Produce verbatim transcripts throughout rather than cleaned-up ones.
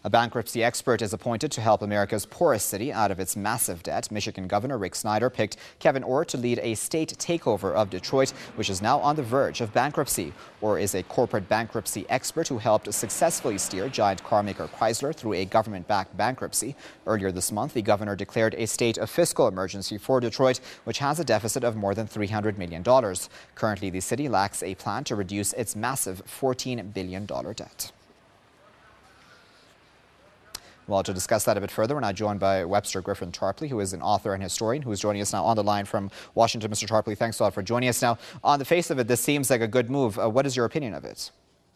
A bankruptcy expert is appointed to help America's poorest city out of its massive debt. Michigan Governor Rick Snyder picked Kevin Orr to lead a state takeover of Detroit, which is now on the verge of bankruptcy. Orr is a corporate bankruptcy expert who helped successfully steer giant carmaker Chrysler through a government-backed bankruptcy. Earlier this month, the governor declared a state of fiscal emergency for Detroit, which has a deficit of more than three hundred million dollars. Currently, the city lacks a plan to reduce its massive fourteen billion dollars debt. Well, to discuss that a bit further, we're now joined by Webster Griffin Tarpley, who is an author and historian, who is joining us now on the line from Washington. Mister Tarpley, thanks a lot for joining us. Now, on the face of it, this seems like a good move. Uh, what is your opinion of it?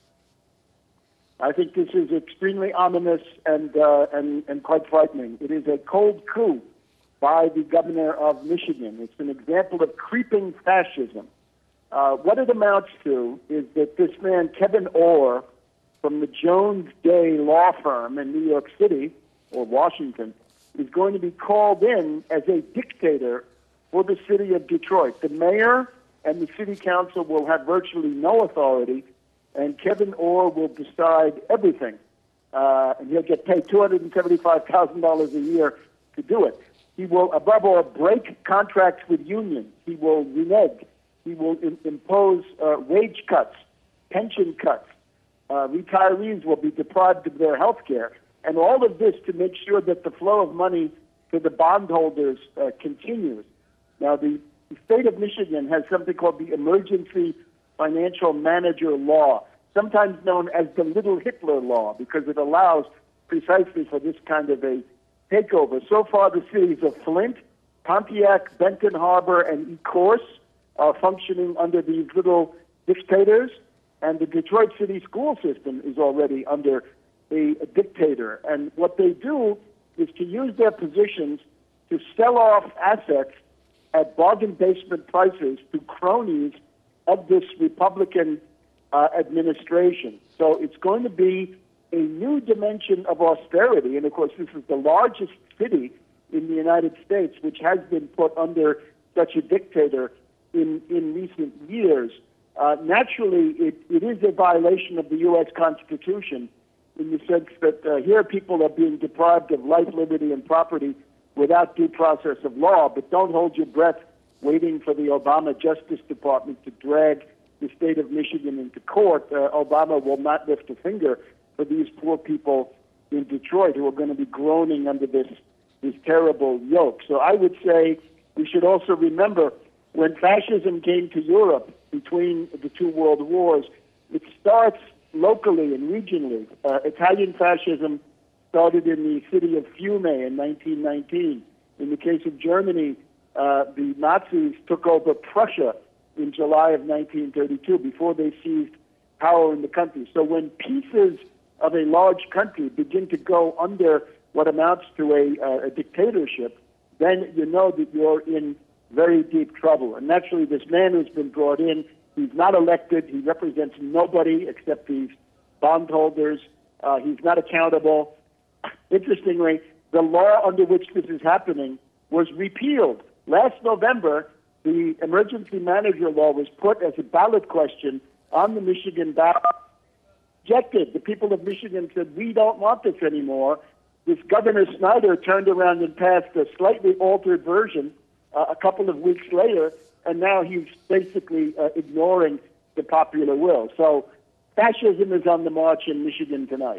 I think this is extremely ominous and, uh, and, and quite frightening. It is a cold coup by the governor of Michigan. It's an example of creeping fascism. Uh, what it amounts to is that this man, Kevin Orr, from the Jones Day law firm in New York City, or Washington, is going to be called in as a dictator for the city of Detroit. The mayor and the city council will have virtually no authority, and Kevin Orr will decide everything. Uh, and he'll get paid two hundred seventy-five thousand dollars a year to do it. He will, above all, break contracts with unions. He will renege. He will in- impose uh, wage cuts, pension cuts. Uh, retirees will be deprived of their health care, and all of this to make sure that the flow of money to the bondholders uh, continues. Now, the, the state of Michigan has something called the Emergency Financial Manager Law, sometimes known as the Little Hitler Law, because it allows precisely for this kind of a takeover. So far, the cities of Flint, Pontiac, Benton Harbor, and Ecorse are functioning under these little dictators. And the Detroit City school system is already under a, a dictator. And what they do is to use their positions to sell off assets at bargain basement prices to cronies of this Republican uh, administration. So it's going to be a new dimension of austerity. And, of course, this is the largest city in the United States which has been put under such a dictator in, in recent years. Uh, naturally, it, it is a violation of the U S Constitution in the sense that uh, here people are being deprived of life, liberty, and property without due process of law, but don't hold your breath waiting for the Obama Justice Department to drag the state of Michigan into court. Uh, Obama will not lift a finger for these poor people in Detroit who are going to be groaning under this, this terrible yoke. So I would say we should also remember when fascism came to Europe, between the two world wars, it starts locally and regionally. Uh, Italian fascism started in the city of Fiume in nineteen nineteen. In the case of Germany, uh, the Nazis took over Prussia in July of nineteen thirty-two before they seized power in the country. So when pieces of a large country begin to go under what amounts to a, uh, a dictatorship, then you know that you're in very deep trouble. And naturally, this man who's been brought in, he's not elected. He represents nobody except these bondholders. Uh, he's not accountable. Interestingly, the law under which this is happening was repealed. Last November, the emergency manager law was put as a ballot question on the Michigan ballot. Rejected. The people of Michigan said, we don't want this anymore. This Governor Snyder turned around and passed a slightly altered version Uh, a couple of weeks later, and now he's basically uh, ignoring the popular will. So fascism is on the march in Michigan tonight.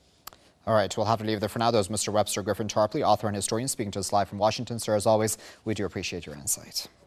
All right, we'll have to leave there for now. That was Mister Webster Griffin Tarpley, author and historian, speaking to us live from Washington. Sir, as always, we do appreciate your insight.